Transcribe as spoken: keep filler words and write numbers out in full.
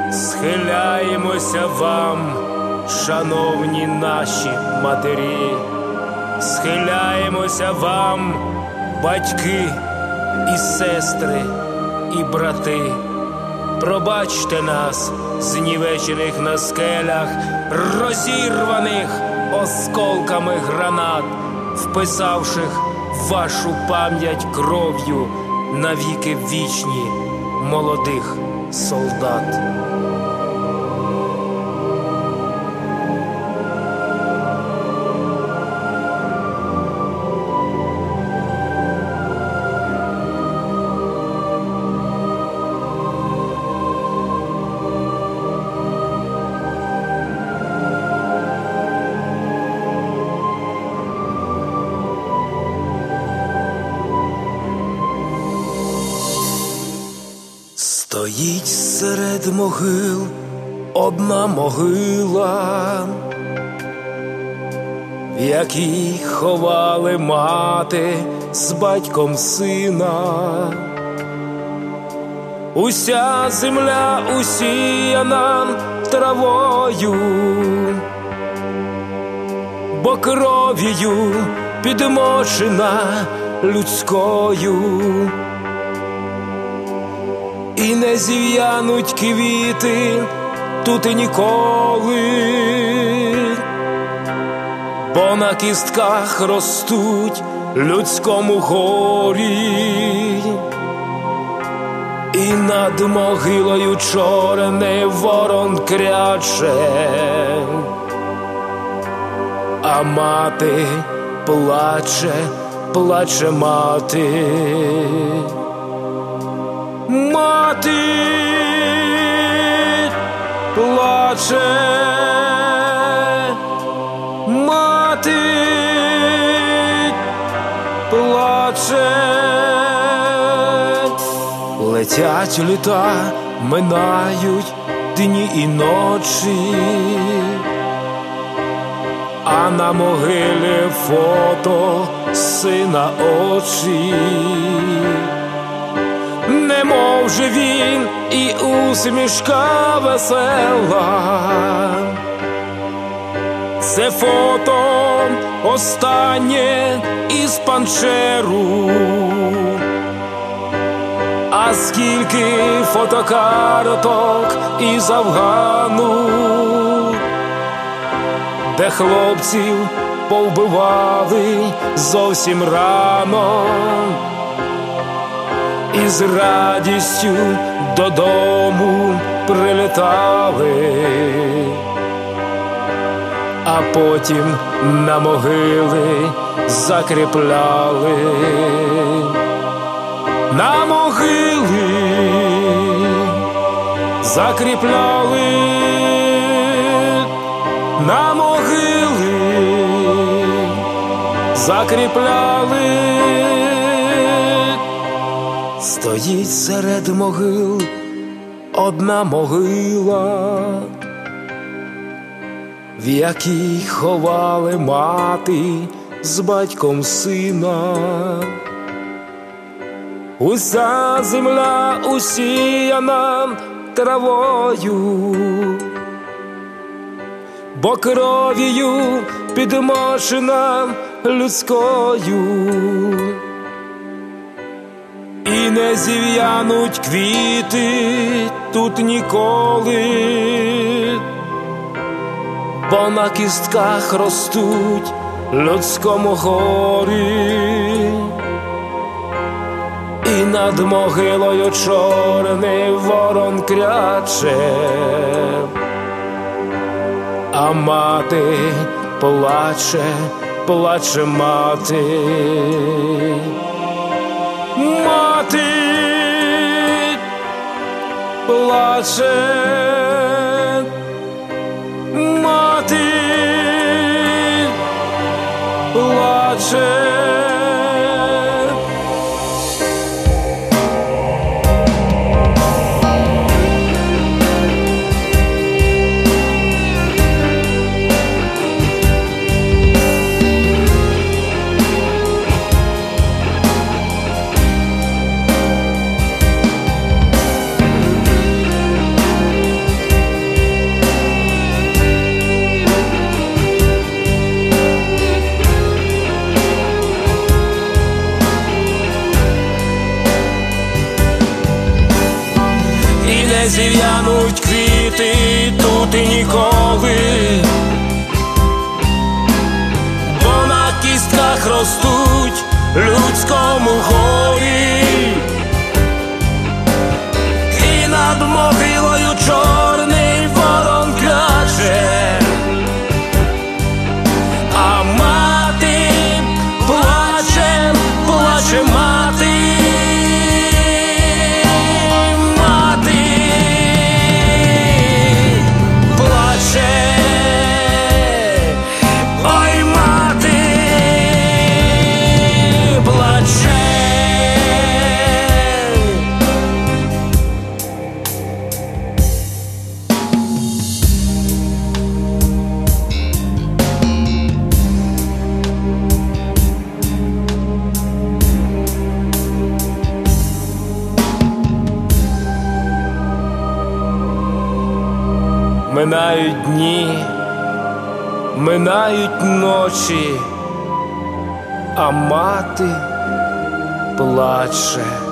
Схиляємося вам, шановні наші матері, схиляємося вам, батьки і сестри, і брати. Пробачте нас, знівечених на скелях, розірваних осколками гранат, вписавших вашу пам'ять кров'ю навіки вічні молодих солдат. Стоїть серед могил одна могила, в якій ховали мати з батьком сина. Уся земля усіяна травою, бо кров'ю підмочена людською. І не зів'януть квіти тут і ніколи, бо на кістках ростуть людському горі. І над могилою чорний ворон кряче, а мати плаче, плаче мати. Мати плаче, мати плаче. Летять літа, минають дні і ночі, а на могилі фото сина очі. Немов же він і усмішка весела. Це фото останнє із Панчеру. А скільки фотокарток із Афгану, де хлопців повбивали зовсім рано, і з радістю додому прилітали, а потім на могили закріпляли. На могили закріпляли, на могили закріпляли. Стоїть серед могил одна могила, в якій ховали мати з батьком сина. Уся земля усіяна травою, бо кров'ю підмочена людською. І не зів'януть квіти тут ніколи, бо на кістках ростуть людському горі. І над могилою чорний ворон кряче, а мати плаче, плаче мати. Мати плаче, мати плаче. не зів'януть квіти тут і ніколи, бо на кістках ростуть людському горі, і над могилою чорний ворон каже, а мати плаче, плаче мати, мати плаче, ой, мати плаче. Минають дні, минають ночі, а мати плаче.